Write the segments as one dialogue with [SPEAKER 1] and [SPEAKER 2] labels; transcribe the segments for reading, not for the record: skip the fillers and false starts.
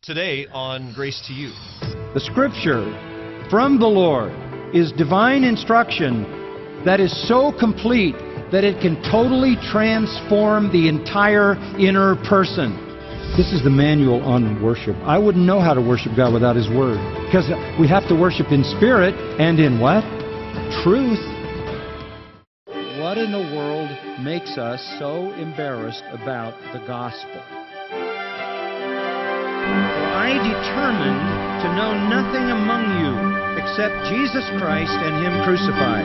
[SPEAKER 1] Today on Grace to You.
[SPEAKER 2] The Scripture from the Lord is divine instruction that is so complete that it can totally transform the entire inner person. This is the manual on worship. I wouldn't know how to worship God without His Word, because we have to worship in spirit and in what? Truth. What in the world makes us so embarrassed about the gospel? I determined to know nothing among you except Jesus Christ and Him crucified.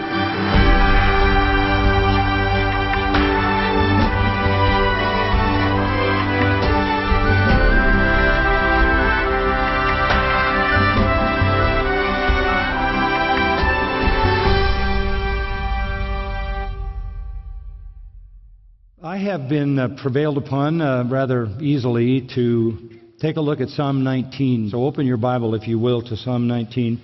[SPEAKER 2] I have been prevailed upon rather easily to take a look at Psalm 19. So open your Bible, if you will, to Psalm 19.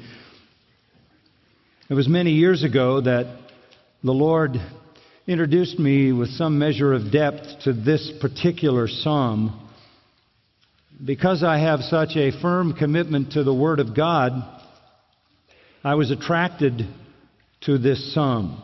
[SPEAKER 2] It was many years ago that the Lord introduced me with some measure of depth to this particular psalm. Because I have such a firm commitment to the Word of God, I was attracted to this psalm.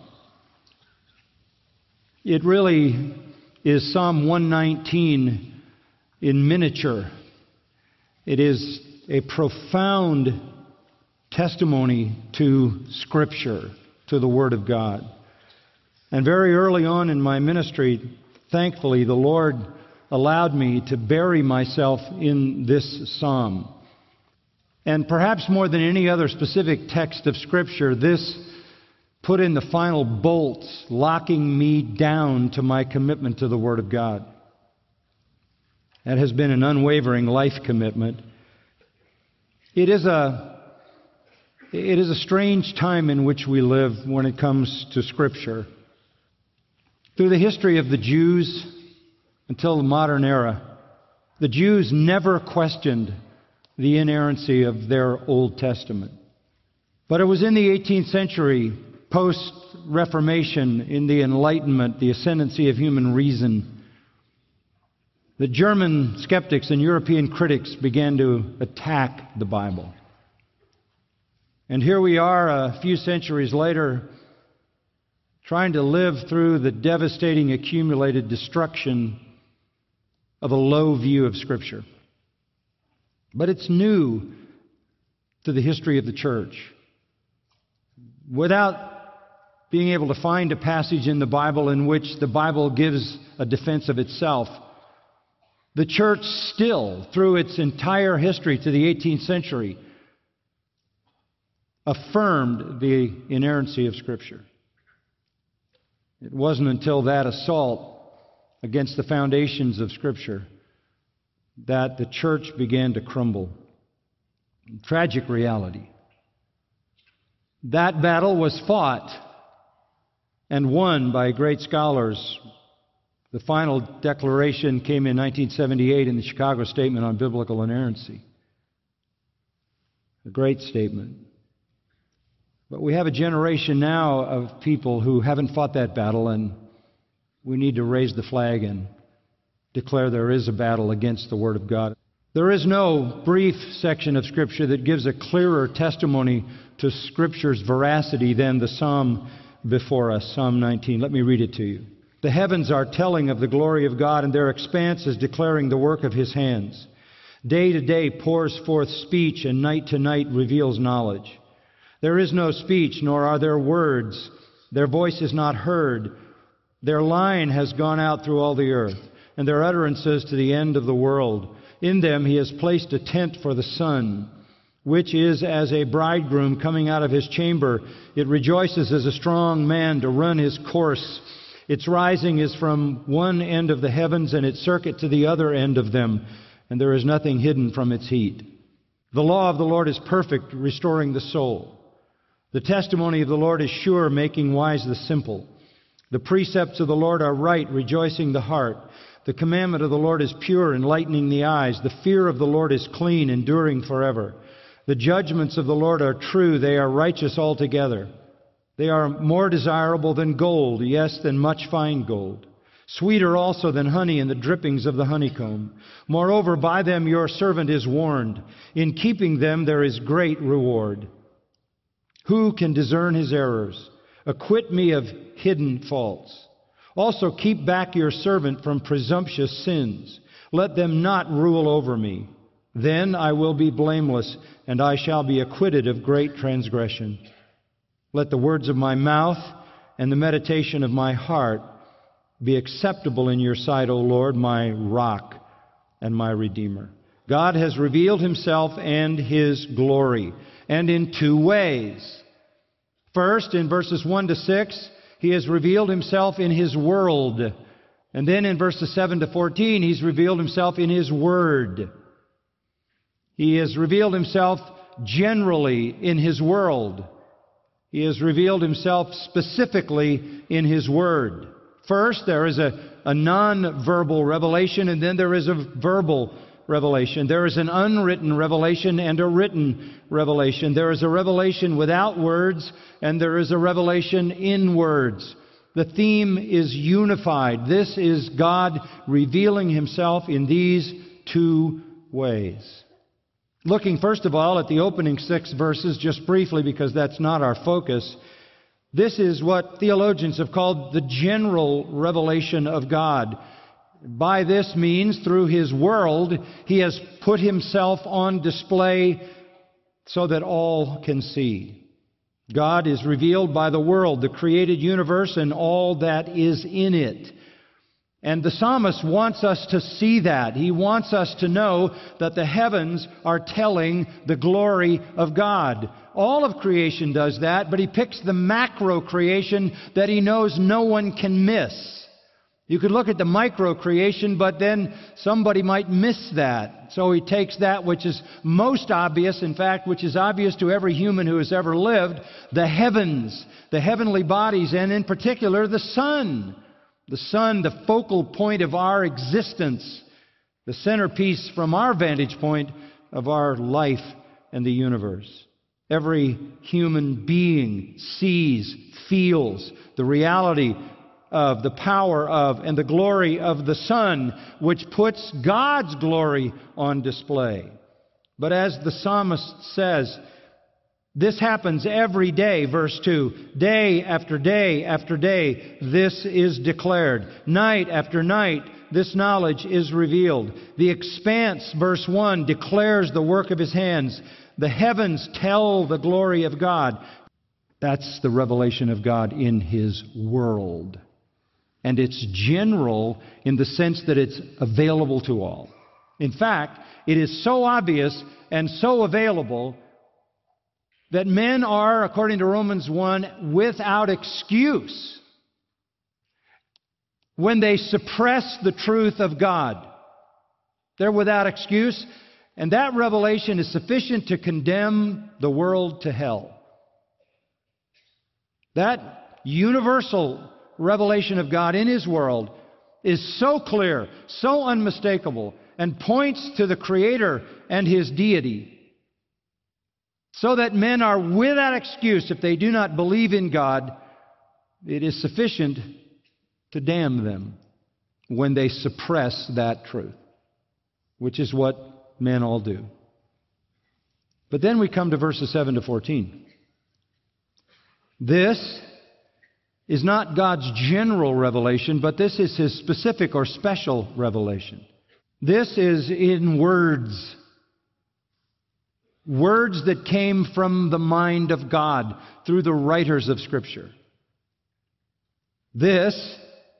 [SPEAKER 2] It really is Psalm 119 in miniature. It is a profound testimony to Scripture, to the Word of God. And very early on in my ministry, thankfully, the Lord allowed me to bury myself in this psalm. And perhaps more than any other specific text of Scripture, this put in the final bolts, locking me down to my commitment to the Word of God. That has been an unwavering life commitment. It is a strange time in which we live when it comes to Scripture. Through the history of the Jews until the modern era, the Jews never questioned the inerrancy of their Old Testament. But it was in the 18th century, post-Reformation, in the Enlightenment, the ascendancy of human reason, the German skeptics and European critics began to attack the Bible. And here we are a few centuries later, trying to live through the devastating accumulated destruction of a low view of Scripture. But it's new to the history of the church. Without being able to find a passage in the Bible in which the Bible gives a defense of itself, the church still, through its entire history to the 18th century, affirmed the inerrancy of Scripture. It wasn't until that assault against the foundations of Scripture that the church began to crumble. Tragic reality. That battle was fought and won by great scholars. The final declaration came in 1978 in the Chicago Statement on Biblical Inerrancy. A great statement. But we have a generation now of people who haven't fought that battle, and we need to raise the flag and declare there is a battle against the Word of God. There is no brief section of Scripture that gives a clearer testimony to Scripture's veracity than the psalm before us, Psalm 19. Let me read it to you. The heavens are telling of the glory of God, and their expanse is declaring the work of His hands. Day to day pours forth speech, and night to night reveals knowledge. There is no speech, nor are there words. Their voice is not heard. Their line has gone out through all the earth, and their utterances to the end of the world. In them He has placed a tent for the sun, which is as a bridegroom coming out of his chamber. It rejoices as a strong man to run his course. Its rising is from one end of the heavens, and its circuit to the other end of them, and there is nothing hidden from its heat. The law of the Lord is perfect, restoring the soul. The testimony of the Lord is sure, making wise the simple. The precepts of the Lord are right, rejoicing the heart. The commandment of the Lord is pure, enlightening the eyes. The fear of the Lord is clean, enduring forever. The judgments of the Lord are true, they are righteous altogether. They are more desirable than gold, yes, than much fine gold. sweeter also than honey and the drippings of the honeycomb. Moreover, by them your servant is warned. In keeping them there is great reward. Who can discern his errors? Acquit me of hidden faults. Also keep back your servant from presumptuous sins. Let them not rule over me. Then I will be blameless, and I shall be acquitted of great transgression. Let the words of my mouth and the meditation of my heart be acceptable in your sight, O Lord, my rock and my redeemer. God has revealed himself and his glory, and in two ways. First, in verses 1 to 6, he has revealed himself in his world. And then in verses 7 to 14, he's revealed himself in his word. He has revealed himself generally in his world. He has revealed himself specifically in his word. First, there is a non-verbal revelation, and then there is a verbal revelation. There is an unwritten revelation and a written revelation. There is a revelation without words, and there is a revelation in words. The theme is unified. This is God revealing himself in these two ways. Looking first of all at the opening 6 verses, just briefly because that's not our focus, this is what theologians have called the general revelation of God. By this means, through his world, he has put himself on display so that all can see. God is revealed by the world, the created universe, and all that is in it. And the psalmist wants us to see that. He wants us to know that the heavens are telling the glory of God. All of creation does that, but he picks the macro creation that he knows no one can miss. You could look at the micro creation, but then somebody might miss that. So he takes that which is most obvious, in fact, which is obvious to every human who has ever lived, the heavens, the heavenly bodies, and in particular the sun. The sun, the focal point of our existence, the centerpiece from our vantage point of our life and the universe. Every human being sees, feels the reality of, the power of, and the glory of the sun, which puts God's glory on display. But as the psalmist says, this happens every day, verse 2. Day after day after day, this is declared. Night after night, this knowledge is revealed. The expanse, verse 1, declares the work of his hands. The heavens tell the glory of God. That's the revelation of God in his world. And it's general in the sense that it's available to all. In fact, it is so obvious and so available that men are, according to Romans 1, without excuse when they suppress the truth of God. They're without excuse, and that revelation is sufficient to condemn the world to hell. That universal revelation of God in his world is so clear, so unmistakable, and points to the Creator and his deity, so that men are without excuse if they do not believe in God. It is sufficient to damn them when they suppress that truth, which is what men all do. But then we come to verses 7 to 14. This is not God's general revelation, but this is his specific or special revelation. This is in words. Words that came from the mind of God through the writers of Scripture. This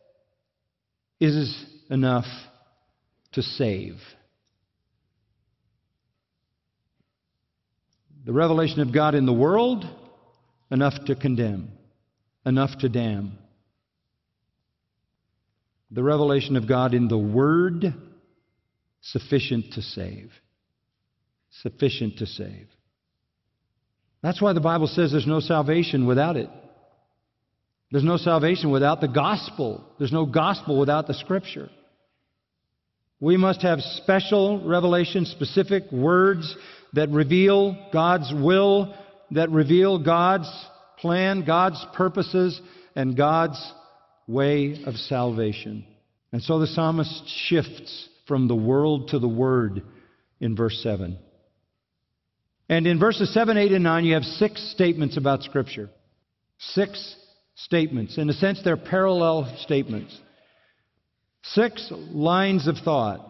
[SPEAKER 2] is enough to save. The revelation of God in the world, enough to condemn, enough to damn. The revelation of God in the Word, sufficient to save. Sufficient to save. That's why the Bible says there's no salvation without it. There's no salvation without the gospel. There's no gospel without the Scripture. We must have special revelation, specific words that reveal God's will, that reveal God's plan, God's purposes, and God's way of salvation. And so the psalmist shifts from the world to the Word in verse 7. And in verses 7, 8, and 9, you have 6 statements about Scripture. 6 statements. In a sense, they're parallel statements. 6 lines of thought.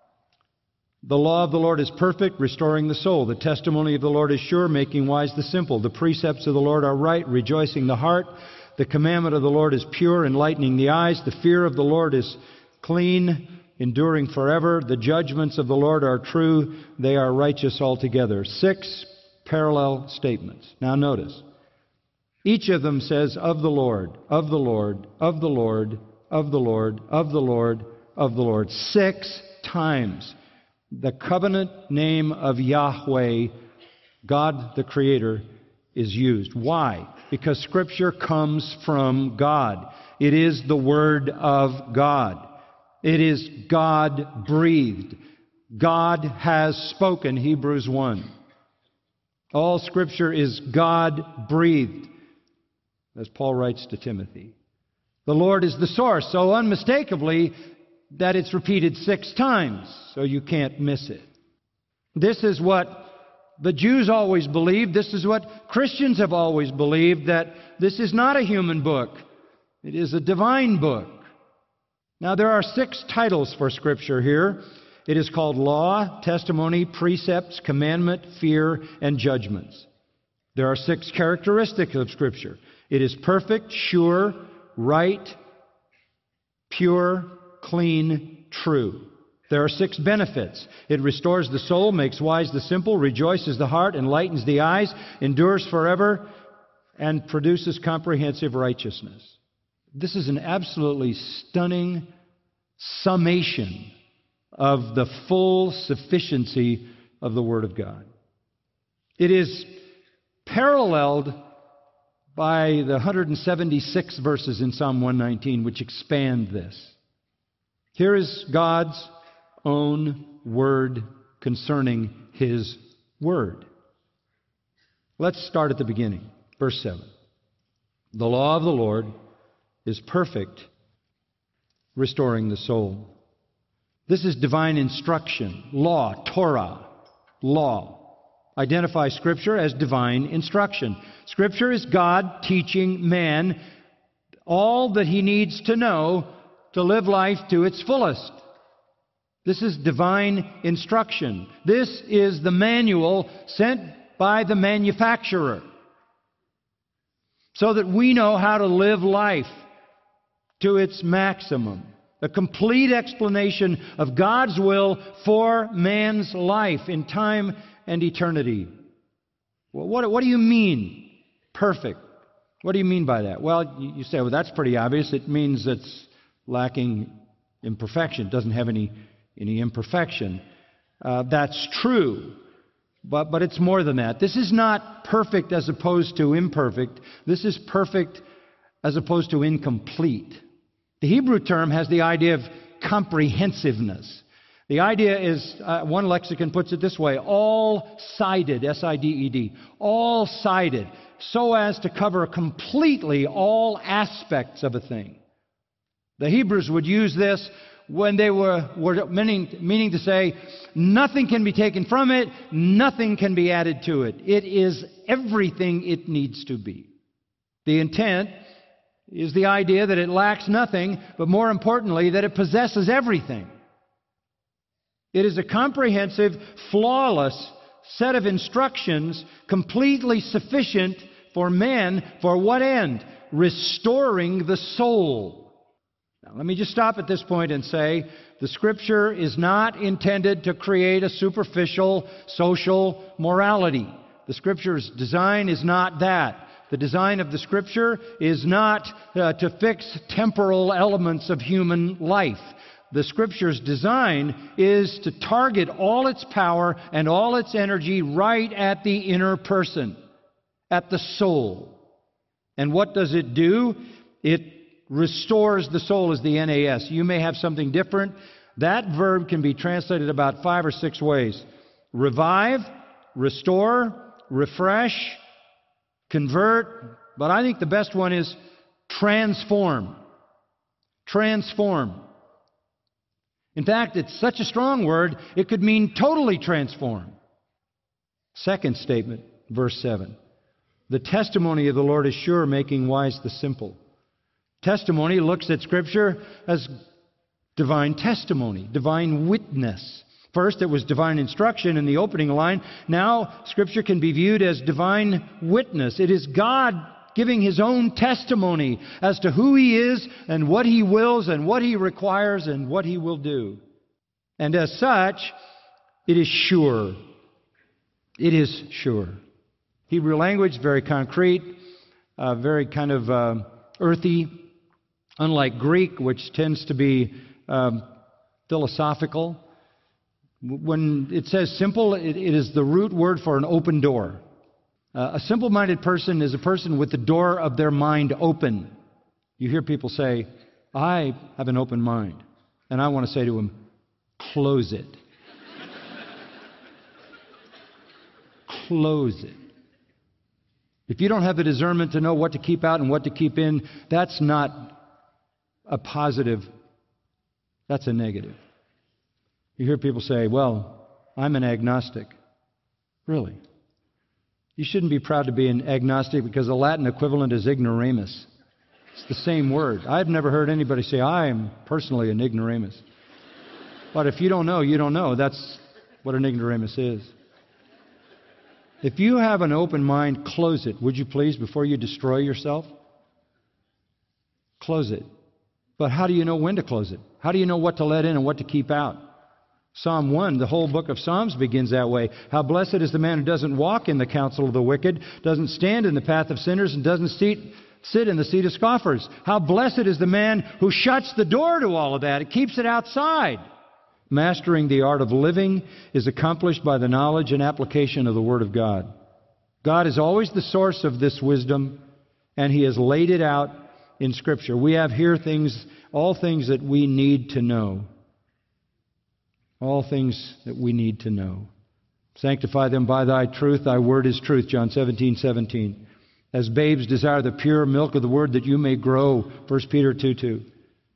[SPEAKER 2] The law of the Lord is perfect, restoring the soul. The testimony of the Lord is sure, making wise the simple. The precepts of the Lord are right, rejoicing the heart. The commandment of the Lord is pure, enlightening the eyes. The fear of the Lord is clean, enduring forever. The judgments of the Lord are true. They are righteous altogether. 6 parallel statements. Now notice. Each of them says, of the Lord, of the Lord, of the Lord, of the Lord, of the Lord, of the Lord. 6 times. The covenant name of Yahweh, God the Creator, is used. Why? Because Scripture comes from God. It is the Word of God. It is God-breathed. God has spoken, Hebrews 1. All Scripture is God-breathed, as Paul writes to Timothy. The Lord is the source, so unmistakably that it's repeated 6 times, so you can't miss it. This is what the Jews always believed. This is what Christians have always believed, that this is not a human book. It is a divine book. Now, there are 6 titles for Scripture here. It is called law, testimony, precepts, commandment, fear, and judgments. There are 6 characteristics of Scripture. It is perfect, sure, right, pure, clean, true. There are 6 benefits. It restores the soul, makes wise the simple, rejoices the heart, enlightens the eyes, endures forever, and produces comprehensive righteousness. This is an absolutely stunning summation of the full sufficiency of the Word of God. It is paralleled by the 176 verses in Psalm 119 which expand this. Here is God's own word concerning His Word. Let's start at the beginning. Verse 7. The law of the Lord is perfect, restoring the soul. This is divine instruction. Law, Torah, law. Identify Scripture as divine instruction. Scripture is God teaching man all that he needs to know to live life to its fullest. This is divine instruction. This is the manual sent by the manufacturer so that we know how to live life to its maximum. A complete explanation of God's will for man's life in time and eternity. Well, what do you mean, perfect? What do you mean by that? Well, you say, well, that's pretty obvious. It means it's lacking imperfection. It doesn't have any imperfection. That's true. But it's more than that. This is not perfect as opposed to imperfect. This is perfect as opposed to incomplete. The Hebrew term has the idea of comprehensiveness. The idea is, one lexicon puts it this way, all-sided, S-I-D-E-D, all-sided, so as to cover completely all aspects of a thing. The Hebrews would use this when they were meaning to say, nothing can be taken from it, nothing can be added to it. It is everything it needs to be. The intent is the idea that it lacks nothing, but more importantly, that it possesses everything. It is a comprehensive, flawless set of instructions, completely sufficient for man, for what end? Restoring the soul. Now, let me just stop at this point and say, the Scripture is not intended to create a superficial social morality. The Scripture's design is not that. The design of the Scripture is not to fix temporal elements of human life. The Scripture's design is to target all its power and all its energy right at the inner person, at the soul. And what does it do? It restores the soul, as the NAS. You may have something different. That verb can be translated about 5 or 6 ways. Revive, restore, refresh, convert, but I think the best one is transform. Transform. In fact, it's such a strong word, it could mean totally transform. Second statement, verse 7. The testimony of the Lord is sure, making wise the simple. Testimony looks at Scripture as divine testimony, divine witness. First, it was divine instruction in the opening line. Now, Scripture can be viewed as divine witness. It is God giving His own testimony as to who He is and what He wills and what He requires and what He will do. And as such, it is sure. It is sure. Hebrew language, very concrete, very kind of earthy, unlike Greek, which tends to be philosophical. When it says simple, it is the root word for an open door. A simple-minded person is a person with the door of their mind open. You hear people say, I have an open mind. And I want to say to them, close it. Close it. If you don't have the discernment to know what to keep out and what to keep in, that's not a positive, that's a negative. You hear people say, well, I'm an agnostic. Really? You shouldn't be proud to be an agnostic because the Latin equivalent is ignoramus. It's the same word. I've never heard anybody say, I am personally an ignoramus. But if you don't know, you don't know. That's what an ignoramus is. If you have an open mind, close it, would you please, before you destroy yourself? Close it. But how do you know when to close it? How do you know what to let in and what to keep out? Psalm 1, the whole book of Psalms begins that way. How blessed is the man who doesn't walk in the counsel of the wicked, doesn't stand in the path of sinners, and doesn't sit in the seat of scoffers. How blessed is the man who shuts the door to all of that. It keeps it outside. Mastering the art of living is accomplished by the knowledge and application of the Word of God. God is always the source of this wisdom, and He has laid it out in Scripture. We have here all things that we need to know. All things that we need to know. Sanctify them by Thy truth. Thy word is truth. John 17:17. As babes desire the pure milk of the Word that you may grow. 1 Peter 2:2.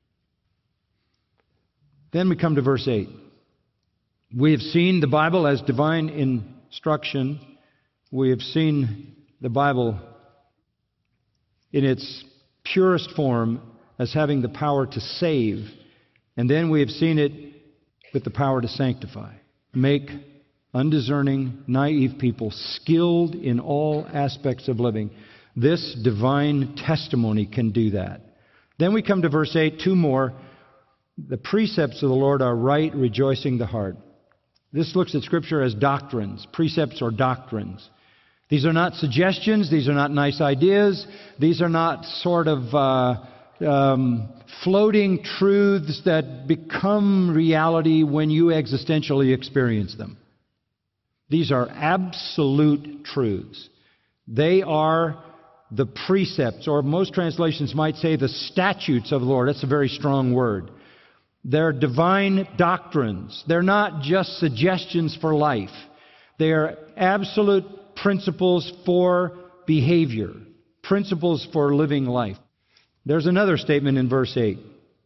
[SPEAKER 2] Then we come to verse 8. We have seen the Bible as divine instruction. We have seen the Bible in its purest form as having the power to save. And then we have seen it with the power to sanctify. Make undiscerning, naive people skilled in all aspects of living. This divine testimony can do that. Then we come to verse 8, two more. The precepts of the Lord are right, rejoicing the heart. This looks at Scripture as doctrines. Precepts are doctrines. These are not suggestions. These are not nice ideas. These are not sort of floating truths that become reality when you existentially experience them. These are absolute truths. They are the precepts, or most translations might say the statutes of the Lord. That's a very strong word. They're divine doctrines. They're not just suggestions for life. They are absolute principles for behavior, principles for living life. There's another statement in verse 8.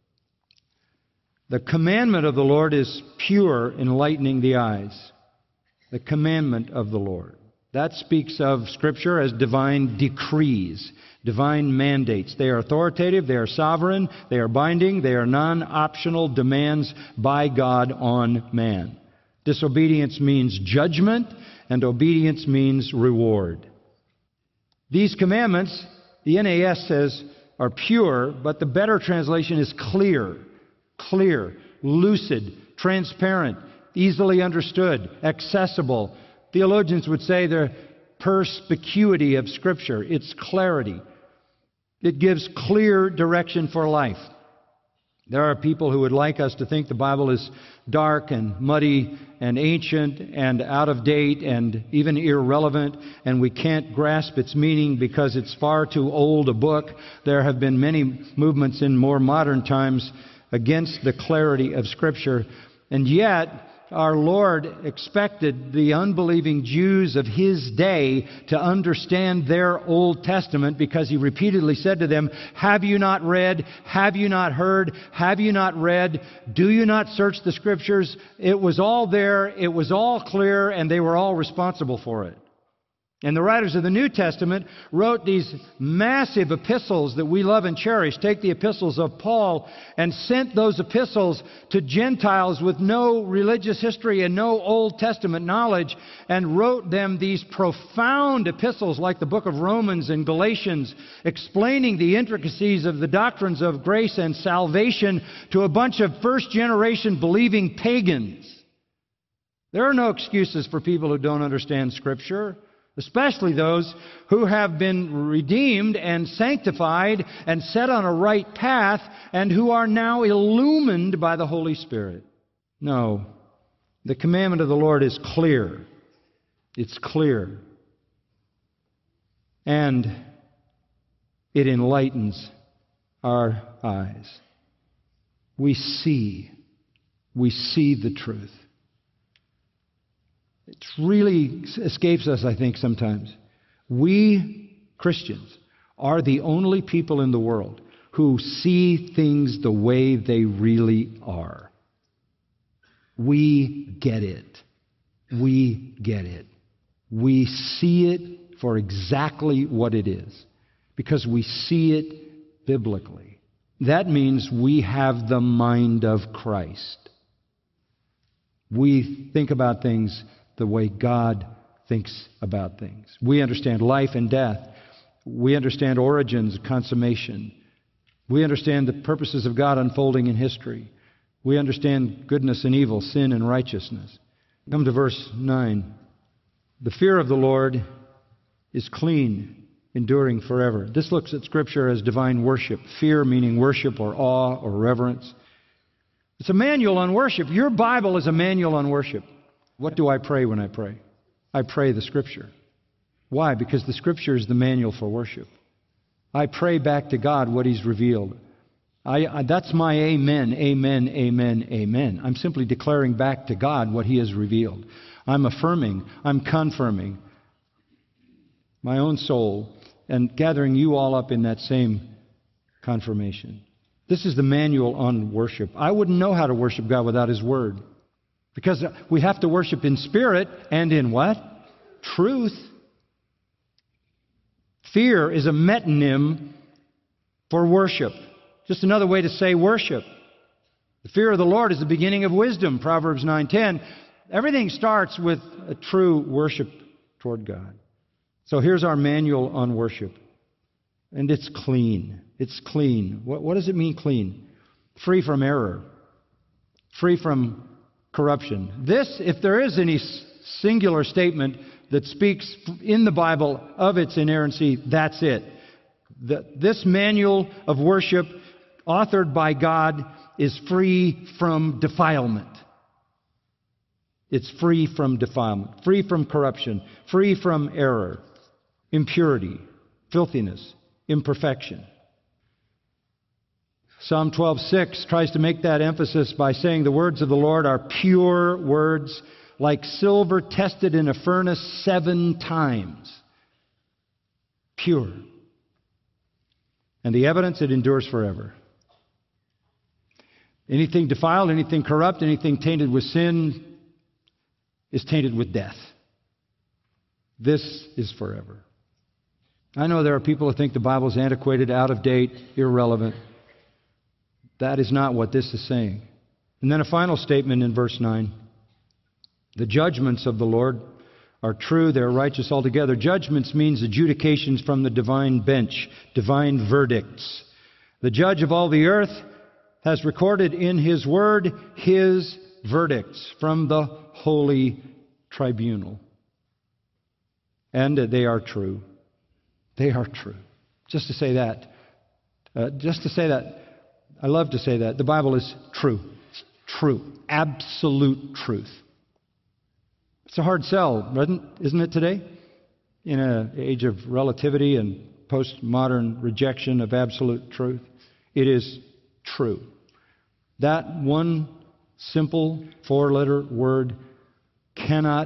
[SPEAKER 2] The commandment of the Lord is pure, enlightening the eyes. The commandment of the Lord. That speaks of Scripture as divine decrees, divine mandates. They are authoritative, they are sovereign, they are binding, they are non-optional demands by God on man. Disobedience means judgment, and obedience means reward. These commandments, the NAS says, are pure, but the better translation is clear, lucid, transparent, easily understood, accessible. Theologians would say they're perspicuity of Scripture. It's clarity. It gives clear direction for life. There are people who would like us to think the Bible is dark and muddy and ancient and out of date and even irrelevant, and we can't grasp its meaning because it's far too old a book. There have been many movements in more modern times against the clarity of Scripture. And yet, our Lord expected the unbelieving Jews of His day to understand their Old Testament, because He repeatedly said to them, "Have you not read? Have you not heard? Have you not read? Do you not search the Scriptures?" It was all there, it was all clear, and they were all responsible for it. And the writers of the New Testament wrote these massive epistles that we love and cherish. Take the epistles of Paul, and sent those epistles to Gentiles with no religious history and no Old Testament knowledge, and wrote them these profound epistles like the book of Romans and Galatians, explaining the intricacies of the doctrines of grace and salvation to a bunch of first-generation believing pagans. There are no excuses for people who don't understand Scripture, especially those who have been redeemed and sanctified and set on a right path, and who are now illumined by the Holy Spirit. No, the commandment of the Lord is clear. It's clear. And it enlightens our eyes. We see the truth. It really escapes us, I think, sometimes. We, Christians, are the only people in the world who see things the way they really are. We get it. We get it. We see it for exactly what it is, because we see it biblically. That means we have the mind of Christ. We think about things the way God thinks about things. We understand life and death. We understand origins, consummation. We understand the purposes of God unfolding in history. We understand goodness and evil, sin and righteousness. Come to verse 9. The fear of the Lord is clean, enduring forever. This looks at Scripture as divine worship. Fear meaning worship or awe or reverence. It's a manual on worship. Your Bible is a manual on worship. What do I pray when I pray? I pray the Scripture. Why? Because the Scripture is the manual for worship. I pray back to God what He's revealed. That's my amen, amen, amen, amen. I'm simply declaring back to God what He has revealed. I'm affirming, I'm confirming my own soul and gathering you all up in that same confirmation. This is the manual on worship. I wouldn't know how to worship God without His Word. Because we have to worship in spirit and in what? Truth. Fear is a metonym for worship. Just another way to say worship. The fear of the Lord is the beginning of wisdom, Proverbs 9:10. Everything starts with a true worship toward God. So here's our manual on worship. And it's clean. It's clean. What does it mean, clean? Free from error. Free from corruption. This, if there is any singular statement that speaks in the Bible of its inerrancy, that's it. This manual of worship, authored by God, is free from defilement. It's free from defilement, free from corruption, free from error, impurity, filthiness, imperfection. Psalm 12:6 tries to make that emphasis by saying the words of the Lord are pure words, like silver tested in a furnace 7 times. Pure. And the evidence, it endures forever. Anything defiled, anything corrupt, anything tainted with sin is tainted with death. This is forever. I know there are people who think the Bible is antiquated, out of date, irrelevant. That is not what this is saying. And then a final statement in verse 9. The judgments of the Lord are true, they're righteous altogether. Judgments means adjudications from the divine bench, divine verdicts. The judge of all the earth has recorded in His Word His verdicts from the holy tribunal. And they are true. They are true. Just to say that. I love to say that. The Bible is true. It's true. Absolute truth. It's a hard sell, isn't it today? In an age of relativity and postmodern rejection of absolute truth. It is true. That one simple four-letter word cannot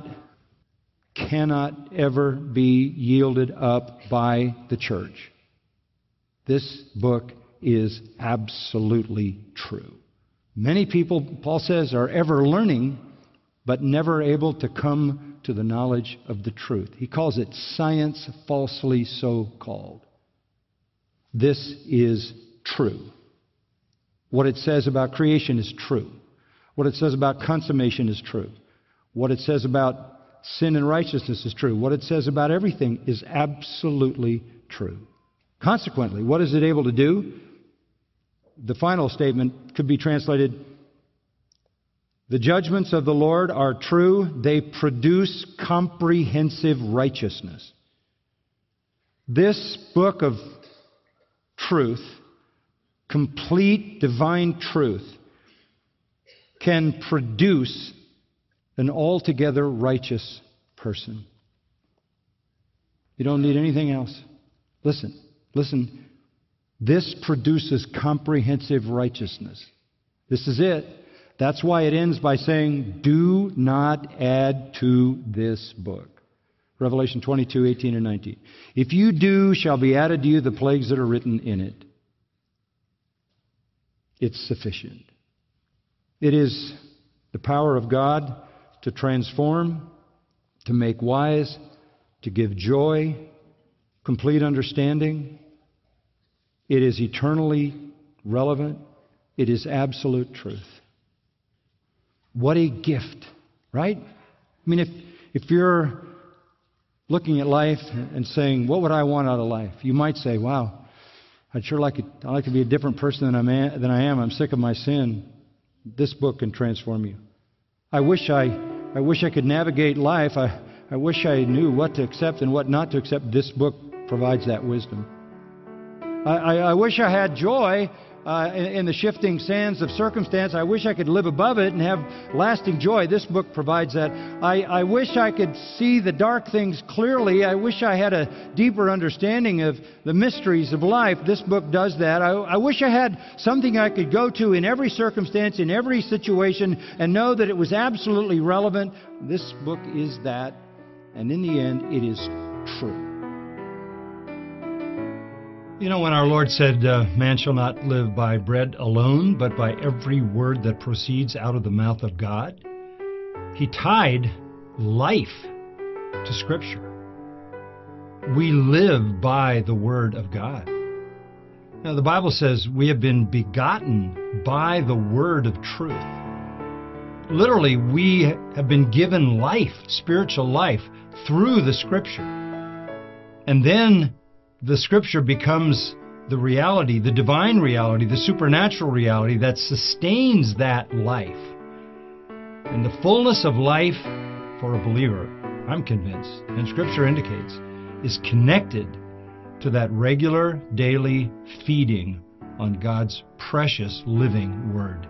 [SPEAKER 2] ever be yielded up by the church. This book is absolutely true. Many people, Paul says, are ever learning, but never able to come to the knowledge of the truth. He calls it science falsely so called. This is true. What it says about creation is true. What it says about consummation is true. What it says about sin and righteousness is true. What it says about everything is absolutely true. Consequently, what is it able to do? The final statement could be translated, the judgments of the Lord are true. They produce comprehensive righteousness. This book of truth, complete divine truth, can produce an altogether righteous person. You don't need anything else. Listen. This produces comprehensive righteousness. This is it. That's why it ends by saying, do not add to this book. Revelation 22:18 and 19. If you do, shall be added to you the plagues that are written in it. It's sufficient. It is the power of God to transform, to make wise, to give joy, complete understanding. It is eternally relevant. It is absolute truth. What a gift, right? I mean, if you're looking at life and saying, what would I want out of life? You might say, wow, I'd like to be a different person than I am. I'm sick of my sin. This book can transform you. I wish I could navigate life. I wish I knew what to accept and what not to accept. This book provides that wisdom. I wish I had joy in the shifting sands of circumstance. I wish I could live above it and have lasting joy. This book provides that. I wish I could see the dark things clearly. I wish I had a deeper understanding of the mysteries of life. This book does that. I wish I had something I could go to in every circumstance, in every situation, and know that it was absolutely relevant. This book is that, and in the end, it is true. You know, when our Lord said, man shall not live by bread alone, but by every word that proceeds out of the mouth of God, He tied life to Scripture. We live by the Word of God. Now, the Bible says we have been begotten by the word of truth. Literally, we have been given life, spiritual life, through the Scripture. And then the Scripture becomes the reality, the divine reality, the supernatural reality that sustains that life. And the fullness of life for a believer, I'm convinced, and Scripture indicates, is connected to that regular, daily feeding on God's precious living Word.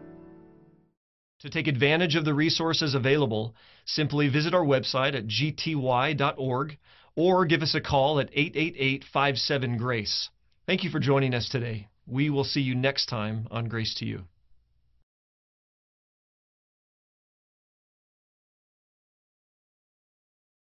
[SPEAKER 1] To take advantage of the resources available, simply visit our website at gty.org or give us a call at 888-57-GRACE. Thank you for joining us today. We will see you next time on Grace to You.